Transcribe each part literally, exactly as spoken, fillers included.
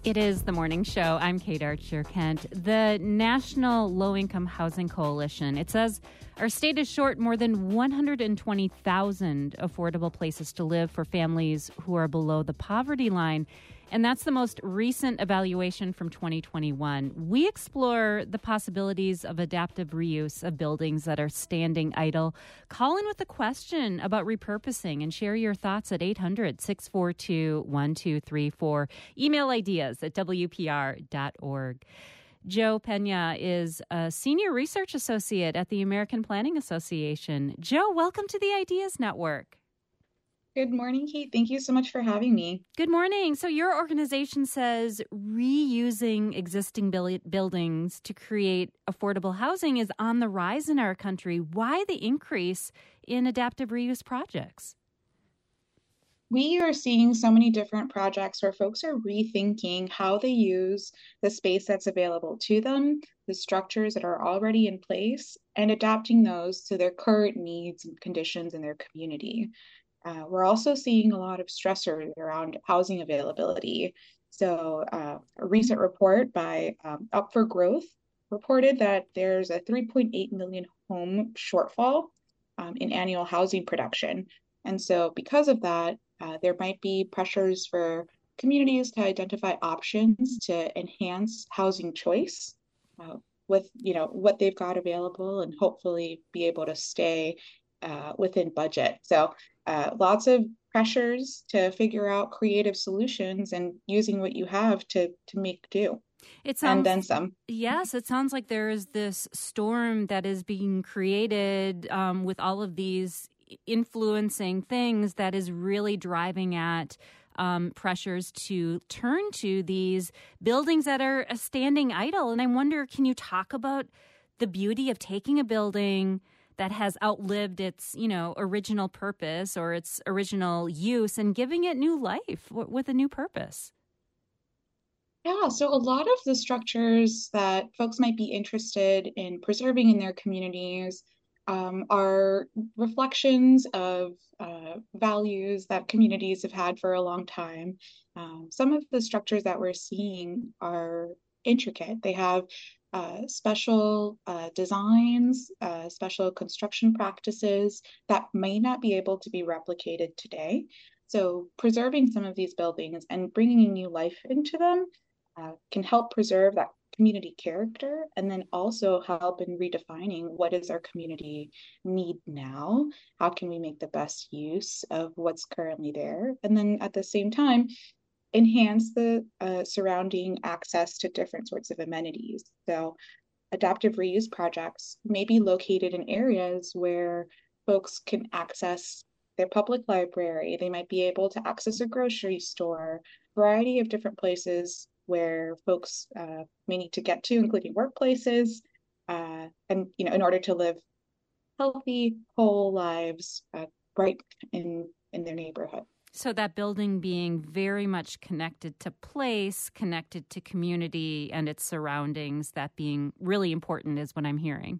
It is the morning show. I'm Kate Archer-Kent. The National Low-Income Housing Coalition, it says our state is short more than one hundred twenty thousand affordable places to live for families who are below the poverty line. And that's the most recent evaluation from twenty twenty-one. We explore the possibilities of adaptive reuse of buildings that are standing idle. Call in with a question about repurposing and share your thoughts at eight hundred, six four two, one two three four. Email ideas at w p r dot org. Joe Pena is a senior research associate at the American Planning Association. Joe, welcome to the Ideas Network. Good morning, Kate. Thank you so much for having me. Good morning. So your organization says reusing existing buil- buildings to create affordable housing is on the rise in our country. Why the increase in adaptive reuse projects? We are seeing so many different projects where folks are rethinking how they use the space that's available to them, the structures that are already in place, and adapting those to their current needs and conditions in their community. Uh, we're also seeing a lot of stressors around housing availability. So uh, a recent report by um, Up for Growth reported that there's a three point eight million home shortfall um, in annual housing production. And so because of that, uh, there might be pressures for communities to identify options to enhance housing choice uh, with, you know, what they've got available and hopefully be able to stay uh, within budget. So Uh, lots of pressures to figure out creative solutions and using what you have to to make do. It sounds, and then some. Yes, it sounds like there is this storm that is being created um, with all of these influencing things that is really driving at um, pressures to turn to these buildings that are standing idle. And I wonder, can you talk about the beauty of taking a building that has outlived its, you know, original purpose or its original use and giving it new life w- with a new purpose? Yeah, so a lot of the structures that folks might be interested in preserving in their communities um, are reflections of uh, values that communities have had for a long time. Um, some of the structures that we're seeing are intricate. They have uh, special uh, designs, uh, special construction practices that may not be able to be replicated today. So preserving some of these buildings and bringing new life into them uh, can help preserve that community character and then also help in redefining what does our community need now? How can we make the best use of what's currently there? And then at the same time, enhance the uh, surrounding access to different sorts of amenities. So adaptive reuse projects may be located in areas where folks can access their public library. They might be able to access a grocery store, a variety of different places where folks uh, may need to get to, including workplaces, uh, and you know, in order to live healthy, whole lives uh, right in in their neighborhood. So that building being very much connected to place, connected to community and its surroundings, that being really important is what I'm hearing.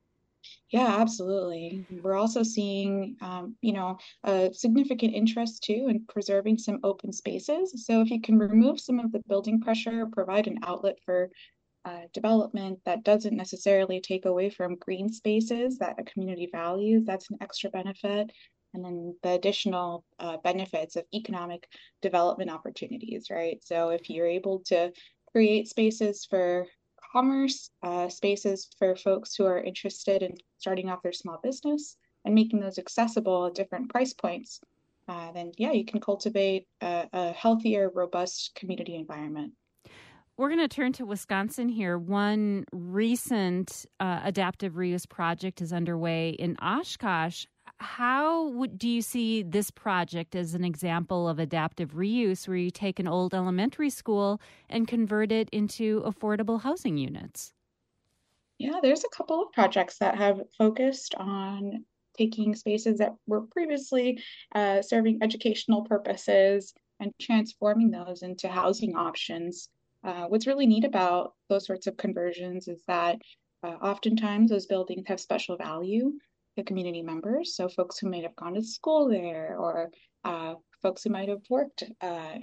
Yeah, absolutely. We're also seeing, um, you know, a significant interest too in preserving some open spaces. So if you can remove some of the building pressure, provide an outlet for uh, development that doesn't necessarily take away from green spaces that a community values, that's an extra benefit. And then the additional uh, benefits of economic development opportunities, right? So if you're able to create spaces for commerce, uh, spaces for folks who are interested in starting off their small business and making those accessible at different price points, uh, then yeah, you can cultivate a, a healthier, robust community environment. We're going to turn to Wisconsin here. One recent uh, adaptive reuse project is underway in Oshkosh. How would, do you see this project as an example of adaptive reuse where you take an old elementary school and convert it into affordable housing units? Yeah, there's a couple of projects that have focused on taking spaces that were previously uh, serving educational purposes and transforming those into housing options. Uh, what's really neat about those sorts of conversions is that uh, oftentimes those buildings have special value to community members. So folks who might have gone to school there or uh, folks who might have worked uh, in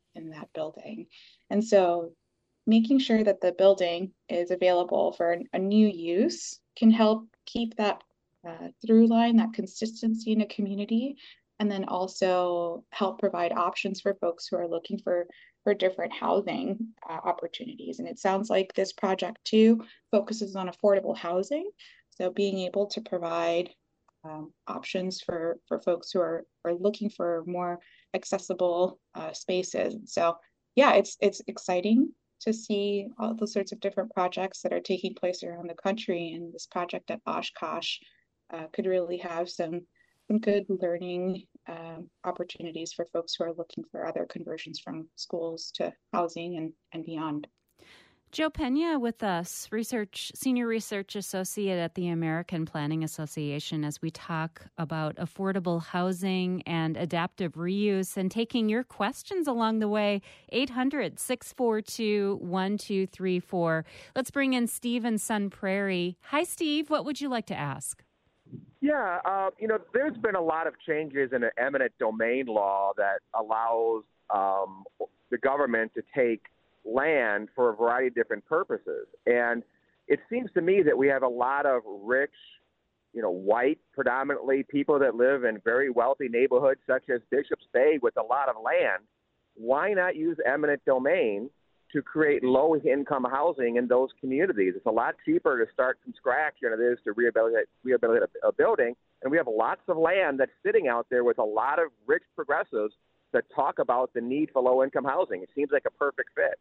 in that building. And so making sure that the building is available for a new use can help keep that uh, through line, that consistency in a community, and then also help provide options for folks who are looking for for different housing uh, opportunities. And it sounds like this project too focuses on affordable housing. So being able to provide um, options for for folks who are are looking for more accessible uh, spaces. So yeah, it's it's exciting to see all the sorts of different projects that are taking place around the country. And this project at Oshkosh uh, could really have some some good learning um, opportunities for folks who are looking for other conversions from schools to housing and, and beyond. Joe Pena with us, research senior research associate at the American Planning Association, as we talk about affordable housing and adaptive reuse, and taking your questions along the way. eight hundred, six four two, one two three four. Let's bring in Steve in Sun Prairie. Hi, Steve. What would you like to ask? Yeah, uh, you know, there's been a lot of changes in the eminent domain law that allows um, the government to take land for a variety of different purposes. And it seems to me that we have a lot of rich, you know, white, predominantly people that live in very wealthy neighborhoods such as Bishop's Bay with a lot of land. Why not use eminent domain to create low-income housing in those communities? It's a lot cheaper to start from scratch than it is to rehabilitate, rehabilitate a, a building. And we have lots of land that's sitting out there with a lot of rich progressives that talk about the need for low-income housing. It seems like a perfect fit.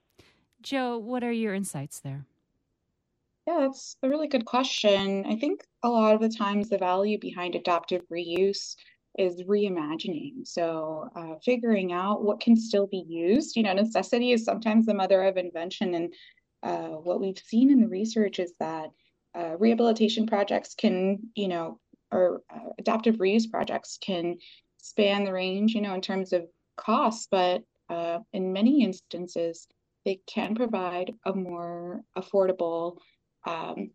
Joe, what are your insights there? Yeah, that's a really good question. I think a lot of the times the value behind adaptive reuse is reimagining. So uh, figuring out what can still be used. You know, necessity is sometimes the mother of invention. And uh, what we've seen in the research is that uh, rehabilitation projects can, you know, or uh, adaptive reuse projects can span the range, you know, in terms of costs, but uh, in many instances, they can provide a more affordable, um,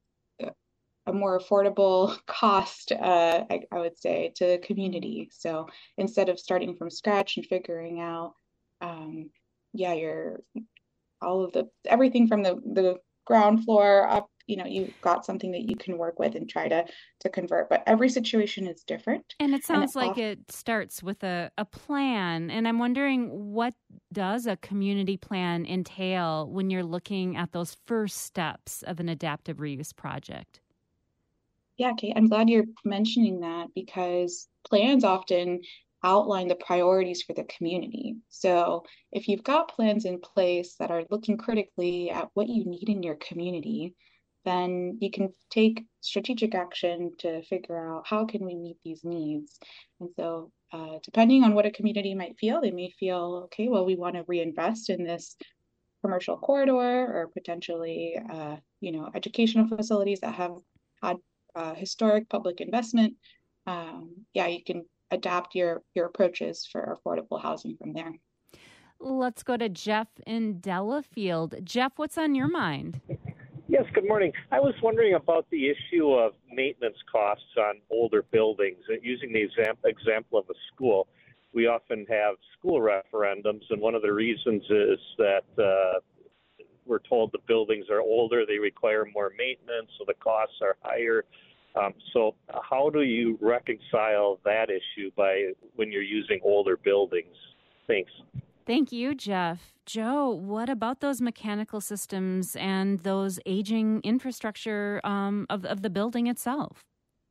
a more affordable cost, uh, I, I would say, to the community. So instead of starting from scratch and figuring out, um, yeah, you're all of the everything from the the ground floor up, you know, you've got something that you can work with and try to to convert. But every situation is different. And it sounds and like off- it starts with a, a plan. And I'm wondering, what does a community plan entail when you're looking at those first steps of an adaptive reuse project? Yeah, Kate, I'm glad you're mentioning that because plans often outline the priorities for the community. So if you've got plans in place that are looking critically at what you need in your community, then you can take strategic action to figure out how can we meet these needs. And so uh, depending on what a community might feel, they may feel, okay, well, we want to reinvest in this commercial corridor or potentially, uh, you know, educational facilities that have had uh, historic public investment. Um, yeah, you can adapt your your approaches for affordable housing from there. Let's go to Jeff in Delafield. Jeff, what's on your mind? Yes, good morning. I was wondering about the issue of maintenance costs on older buildings. Using the exam- example of a school, we often have school referendums, and one of the reasons is that uh, we're told the buildings are older, they require more maintenance, so the costs are higher. Um, so how do you reconcile that issue by when you're using older buildings? Thanks. Thank you, Jeff. Joe, what about those mechanical systems and those aging infrastructure um, of, of the building itself?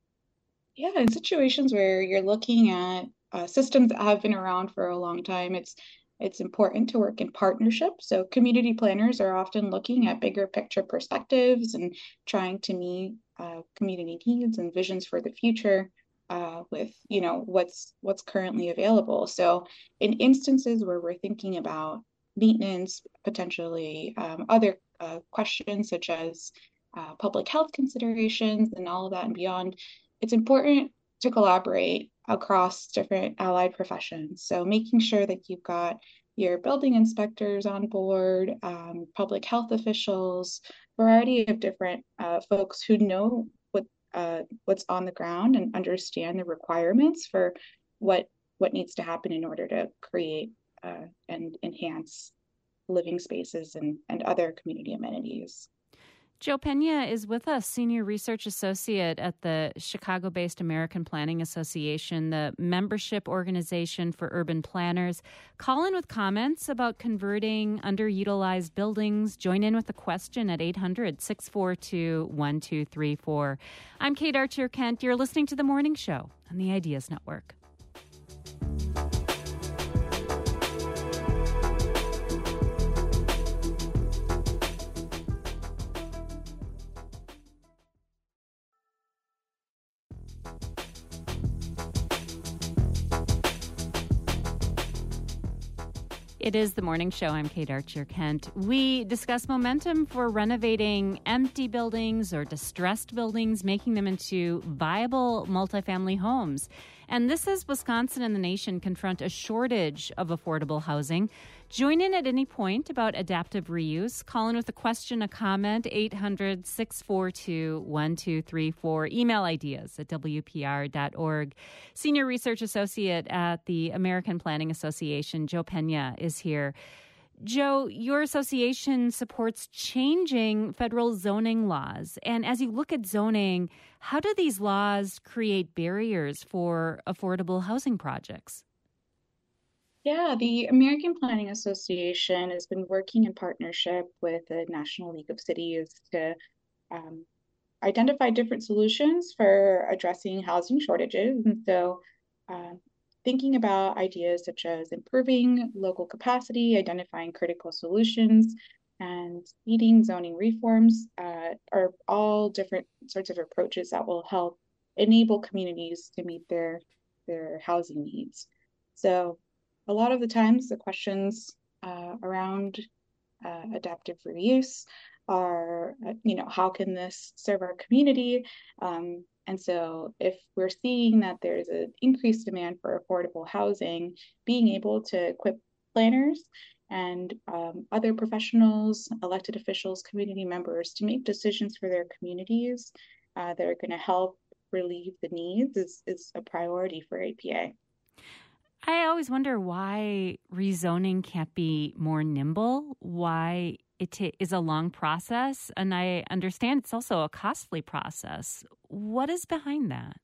Yeah, in situations where you're looking at uh, systems that have been around for a long time, it's it's important to work in partnership. So community planners are often looking at bigger picture perspectives and trying to meet uh, community needs and visions for the future uh, with, you know, what's what's currently available. So in instances where we're thinking about maintenance, potentially um, other uh, questions such as uh, public health considerations and all of that and beyond, it's important to collaborate across different allied professions. So making sure that you've got your building inspectors on board, um, public health officials, variety of different uh, folks who know what uh, what's on the ground and understand the requirements for what what needs to happen in order to create uh, and enhance living spaces and, and other community amenities. Joe Pena is with us, Senior Research Associate at the Chicago-based American Planning Association, the membership organization for urban planners. Call in with comments about converting underutilized buildings. Join in with a question at eight hundred, six four two, one two three four. I'm Kate Archer-Kent. You're listening to The Morning Show on the Ideas Network. It is The Morning Show. I'm Kate Archer-Kent. We discuss momentum for renovating empty buildings or distressed buildings, making them into viable multifamily homes. And this as Wisconsin and the nation confront a shortage of affordable housing. Join in at any point about adaptive reuse. Call in with a question, a comment, eight hundred, six four two, one two three four. Email ideas at w p r dot org. Senior Research Associate at the American Planning Association, Joe Pena, is here. Joe, your association supports changing federal zoning laws. And as you look at zoning, how do these laws create barriers for affordable housing projects? Yeah, the American Planning Association has been working in partnership with the National League of Cities to um, identify different solutions for addressing housing shortages. And so uh, thinking about ideas such as improving local capacity, identifying critical solutions, and leading zoning reforms uh, are all different sorts of approaches that will help enable communities to meet their, their housing needs. So a lot of the times the questions uh, around uh, adaptive reuse are, uh, you know, how can this serve our community? Um, and so if we're seeing that there's an increased demand for affordable housing, being able to equip planners and um, other professionals, elected officials, community members to make decisions for their communities uh, that are going to help relieve the needs is, is a priority for A P A. I always wonder why rezoning can't be more nimble, why it t- is a long process, and I understand it's also a costly process. What is behind that?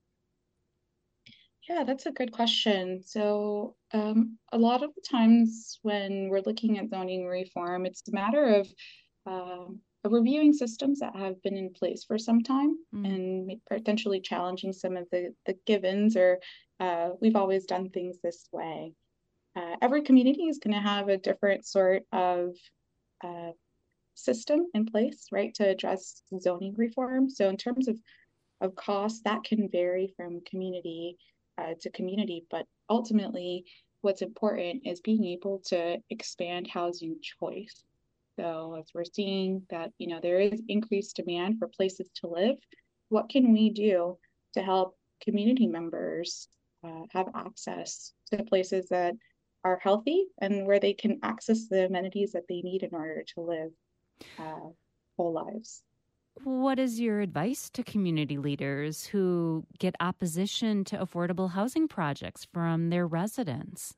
Yeah, that's a good question. So um, a lot of the times when we're looking at zoning reform, it's a matter of, uh, of reviewing systems that have been in place for some time mm. and potentially challenging some of the, the givens or uh, we've always done things this way. Uh, every community is going to have a different sort of uh, system in place, right, to address zoning reform. So in terms of, of cost, that can vary from community uh, to community, but ultimately what's important is being able to expand housing choice. So as we're seeing that, you know, there is increased demand for places to live, what can we do to help community members uh, have access to places that are healthy and where they can access the amenities that they need in order to live uh, whole lives? What is your advice to community leaders who get opposition to affordable housing projects from their residents?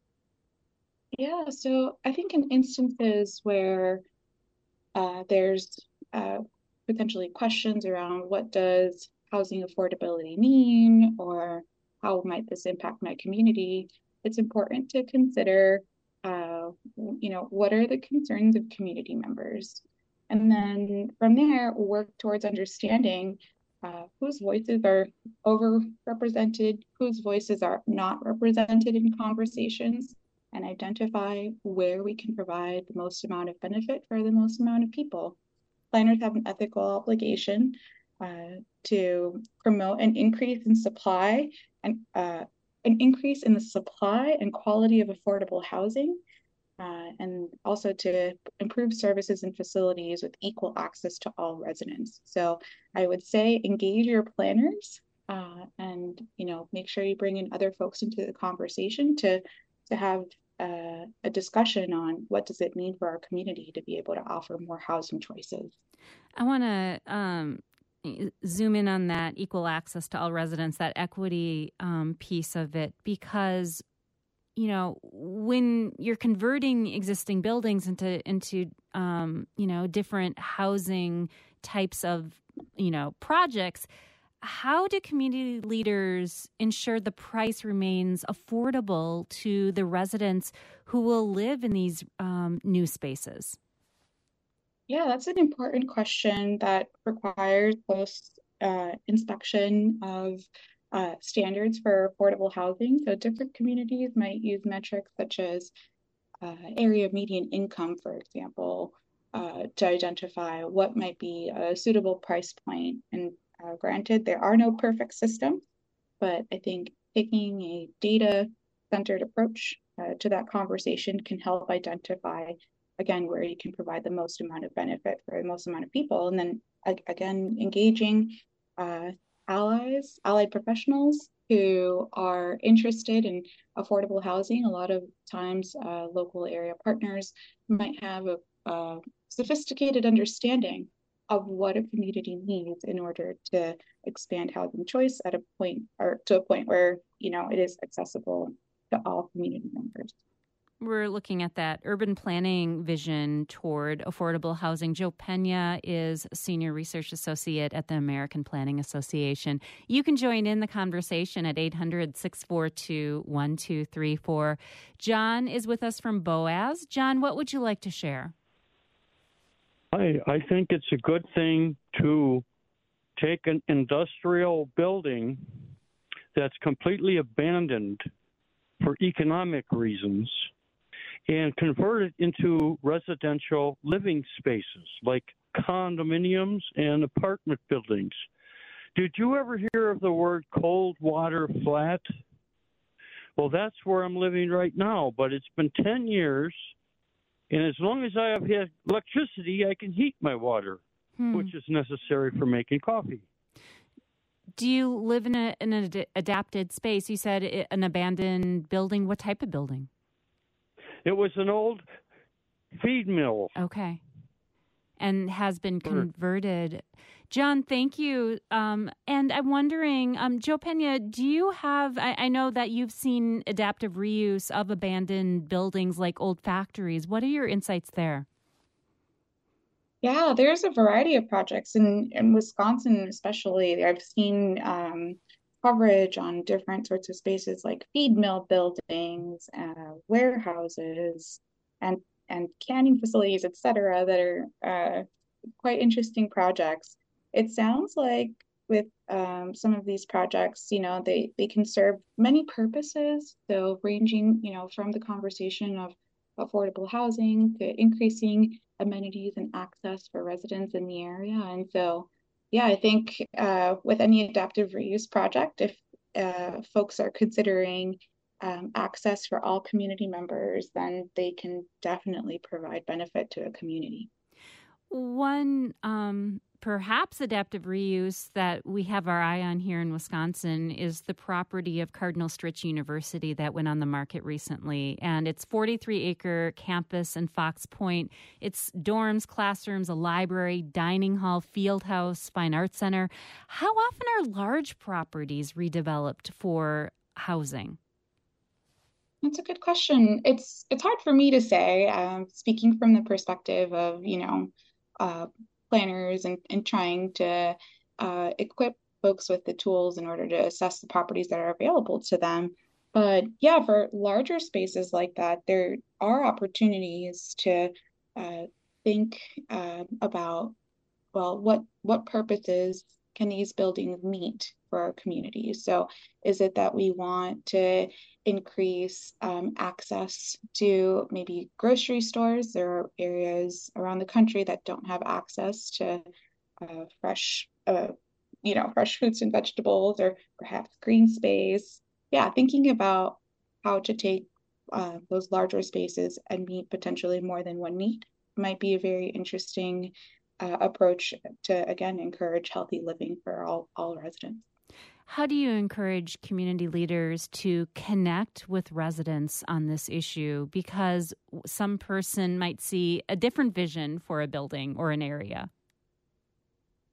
Yeah, so I think in instances where uh, there's uh, potentially questions around what does housing affordability mean, or how might this impact my community, it's important to consider, uh, you know, what are the concerns of community members? And then from there, work towards understanding uh, whose voices are overrepresented, whose voices are not represented in conversations, and identify where we can provide the most amount of benefit for the most amount of people. Planners have an ethical obligation uh, to promote an increase in supply and uh, an increase in the supply and quality of affordable housing, uh, and also to improve services and facilities with equal access to all residents. So I would say engage your planners uh, and, you know, make sure you bring in other folks into the conversation to to have uh, a discussion on what does it mean for our community to be able to offer more housing choices. I want to um, zoom in on that equal access to all residents, that equity um, piece of it, because you know, when you're converting existing buildings into, into um, you know, different housing types of, you know, projects, how do community leaders ensure the price remains affordable to the residents who will live in these um, new spaces? Yeah, that's an important question that requires close uh, inspection of uh, standards for affordable housing. So different communities might use metrics such as uh, area median income, for example, uh, to identify what might be a suitable price point. And uh, granted, there are no perfect systems, but I think taking a data-centered approach uh, to that conversation can help identify, again, where you can provide the most amount of benefit for the most amount of people. And then, again, engaging uh, allies, allied professionals who are interested in affordable housing. A lot of times, uh, local area partners might have a, a sophisticated understanding of what a community needs in order to expand housing choice at a point or to a point where, you know, it is accessible to all community members. We're looking at that urban planning vision toward affordable housing. Joe Pena is Senior Research Associate at the American Planning Association. You can join in the conversation at eight hundred, six four two, one two three four. John is with us from Boaz. John, what would you like to share? I, I think it's a good thing to take an industrial building that's completely abandoned for economic reasons and convert it into residential living spaces like condominiums and apartment buildings. Did you ever hear of the word cold water flat? Well, that's where I'm living right now, but it's been ten years. And as long as I have had electricity, I can heat my water, hmm. which is necessary for making coffee. Do you live in, a, in an ad- adapted space? You said it, an abandoned building. What type of building? It was an old feed mill. Okay. And has been converted. John, thank you. Um, and I'm wondering, um, Joe Pena, do you have, I, I know that you've seen adaptive reuse of abandoned buildings like old factories. What are your insights there? Yeah, there's a variety of projects in, in Wisconsin, especially. I've seen um, coverage on different sorts of spaces like feed mill buildings, uh, warehouses, and and canning facilities, et cetera, that are uh, quite interesting projects. It sounds like with um, some of these projects, you know, they, they can serve many purposes. So ranging, you know, from the conversation of affordable housing to increasing amenities and access for residents in the area. And so, yeah, I think uh, with any adaptive reuse project, if uh, folks are considering um, access for all community members, then they can definitely provide benefit to a community. One um, perhaps adaptive reuse that we have our eye on here in Wisconsin is the property of Cardinal Stritch University that went on the market recently. And it's forty-three acre campus in Fox Point. It's dorms, classrooms, a library, dining hall, field house, fine arts center. How often are large properties redeveloped for housing? That's a good question. It's it's hard for me to say, um, speaking from the perspective of, you know, uh, planners and, and trying to uh, equip folks with the tools in order to assess the properties that are available to them. But yeah, for larger spaces like that, there are opportunities to uh, think uh, about, well, what what purposes can these buildings meet for our communities? So is it that we want to increase um, access to maybe grocery stores? There are areas around the country that don't have access to uh, fresh, uh, you know, fresh fruits and vegetables, or perhaps green space. Yeah, thinking about how to take uh, those larger spaces and meet potentially more than one need might be a very interesting uh, approach to, again, encourage healthy living for all, all residents. How do you encourage community leaders to connect with residents on this issue? Because some person might see a different vision for a building or an area.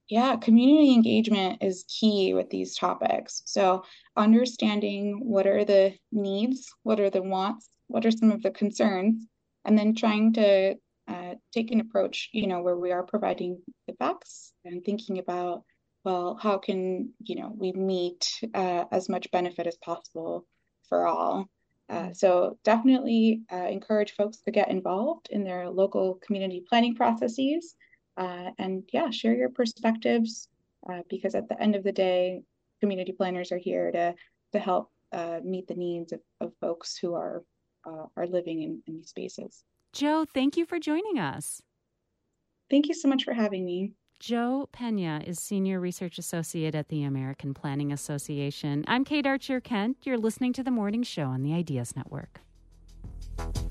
Yeah, community engagement is key with these topics. So understanding what are the needs, what are the wants, what are some of the concerns, and then trying to uh, take an approach, you know, where we are providing the facts and thinking about, well, how can, you know, we meet uh, as much benefit as possible for all. Uh, so definitely uh, encourage folks to get involved in their local community planning processes. Uh, and yeah, share your perspectives uh, because at the end of the day, community planners are here to to help uh, meet the needs of, of folks who are uh, are living in, in these spaces. Jo, thank you for joining us. Thank you so much for having me. Jo Pena is Senior Research Associate at the American Planning Association. I'm Kate Archer Kent. You're listening to The Morning Show on the Ideas Network.